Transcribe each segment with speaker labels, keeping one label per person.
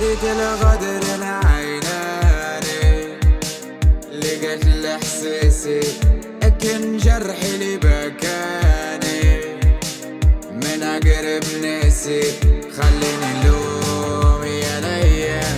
Speaker 1: ريت الغدر العيناني لقيت الاحساسي اكن جرحي اللي بكاني من اقرب ناسي خليني نلوم يا الايام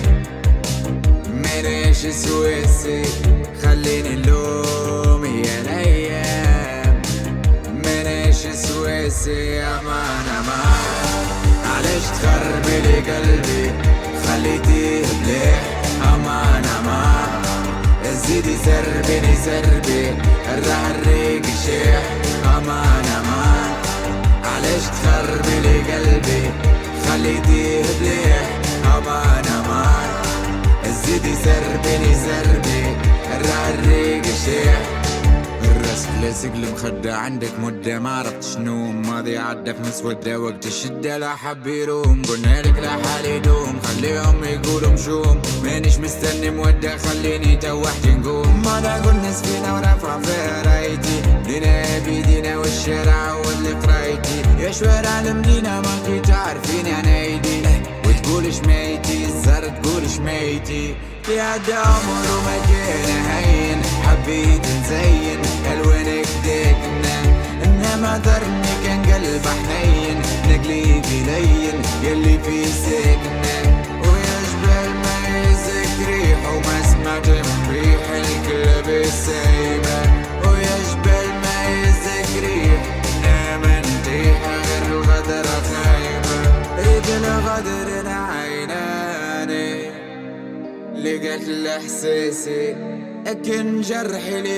Speaker 1: من ايش سويسي خليني نلوم يا الايام من ايش سويسي امان امان علاش تخربي لي قلبي خليتيه مليح امان امان زيدي سربيني سربي الريق شيح امان امان علاش تخربي لي قلبي خليتيه مليح امان امان زيدي سربيني سربي الريق شيح الراس لاسق المخدة عندك مدة ما عرفت شنو ماضي عدى في مسودة وقت الشدة لا حب يروم قلنا لك لا حال يدوم خليهم يقولوا مشوم مانيش مستني مودة خليني توحت نقوم ما نقول نسفينا ونفهم في رايتي دينا بيدينا والشارع واللي قرايتي يا شوارع المدينة ما كي تعرفين انا ايدي وتقول شميتي الزر تقول شميتي في عدى عمر وما كان هين حبيت نزين الوانك ديكنا انما ضرني كان قلب حنين نقليبي لين يلي في سكنة ويا جبال ما يزك ريح وما سمعت من ريح الكلب السايبة ويا جبال ما يزك ريح ناما نتيح غير الغدر خايبة ريت الغدر العيناني لقيت الاحساسي اكن جرحي اللي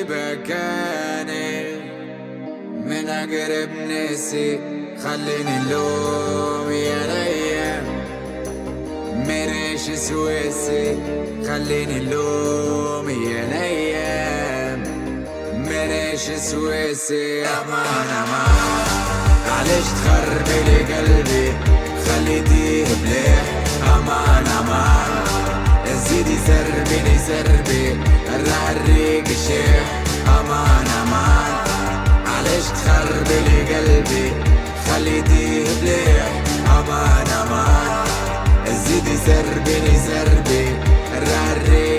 Speaker 1: بكاني من اقرب ناسي خليني نلوم يا الايام من ايش سويسي خليني نلوم يا الايام من ايش سويسي امان امان علاش تخربي لي قلبي خليتيه مليح امان امان زيدي سربيني سربي الريق شيح امان امان علاش تخربي لي قلبي خليتيه مليح امان امان زيدي سربيني سربي الريق